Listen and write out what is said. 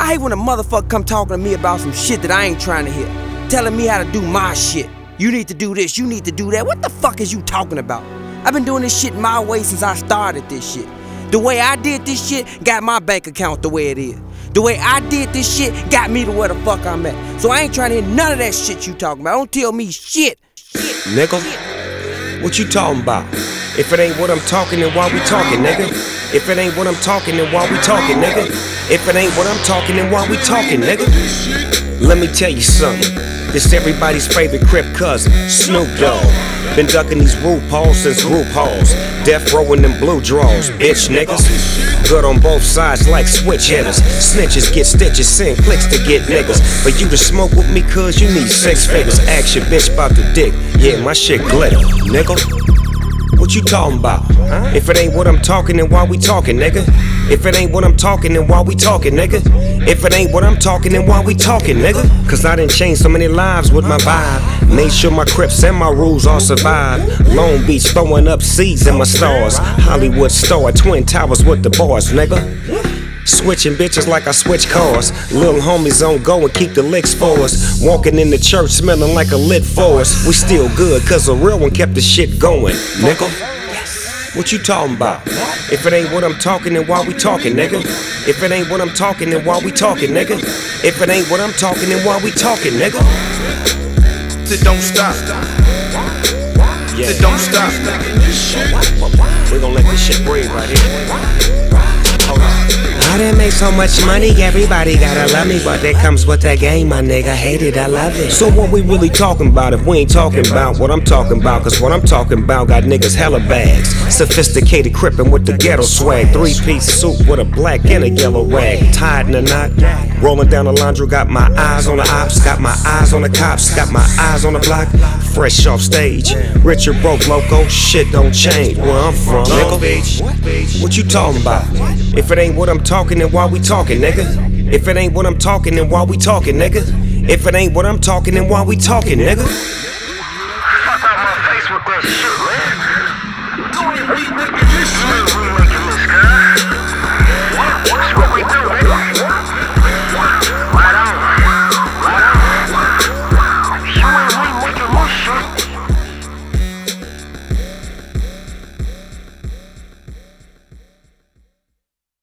I hate when a motherfucker come talking to me about some shit that I ain't trying to hear. Telling me how to do my shit. You need to do this, you need to do that. What the fuck is you talking about? I've been doing this shit my way since I started this shit. The way I did this shit got my bank account the way it is. The way I did this shit got me to where the fuck I'm at. So I ain't trying to hear none of that shit you talking about. Don't tell me shit. Nigga, what you talking about? If it ain't what I'm talking, then why we talking, nigga? If it ain't what I'm talking, then why we talking, nigga? If it ain't what I'm talking, then why we talking, nigga? Let me tell you something. This everybody's favorite Crip cousin, Snoop Dogg. Been ducking these RuPauls since RuPauls. Death row in them blue draws, bitch niggas. Good on both sides like switch hitters. Snitches get stitches, send clicks to get niggas. For you to smoke with me, cuz you need 6 figures. Ask your bitch about the dick, yeah, my shit glitter, nigga. What you talking about? If it ain't what I'm talking, then why we talking, nigga? If it ain't what I'm talking, then why we talking, nigga? If it ain't what I'm talking, then why we talking, nigga? Cause I done changed so many lives with my vibe. Made sure my Crips and my rules all survive. Long Beach throwing up seeds in my stars. Hollywood star, Twin Towers with the bars, nigga. Switching bitches like I switch cars. Little homies on go and keep the licks for us. Walking in the church smelling like a lit forest. We still good cause a real one kept the shit going, nigga. What you talking about? If it ain't what I'm talking, then why we talking, nigga? If it ain't what I'm talking, then why we talking, nigga? If it ain't what I'm talking, then why we talking, nigga? It don't stop. It don't stop. We gon' let this shit breathe right here. Hold on. I done make so much money, everybody gotta love me. But that comes with that game, my nigga. Hate it, I love it. So what we really talking about if we ain't talking about what I'm talking about? Cause what I'm talking about got niggas hella bags. Sophisticated crippin' with the ghetto swag. 3-piece suit with a black and a yellow rag. Tied in a knot. Rolling down the laundry, got my eyes on the ops. Got my eyes on the cops. Got my eyes on the block. Fresh off stage. Rich or broke, loco, shit don't change where I'm from, nigga. What you talking about? If it ain't what I'm talking, then why we talking, nigga? If it ain't what I'm talking, then why we talking, nigga? If it ain't what I'm talking, then why we talking, nigga?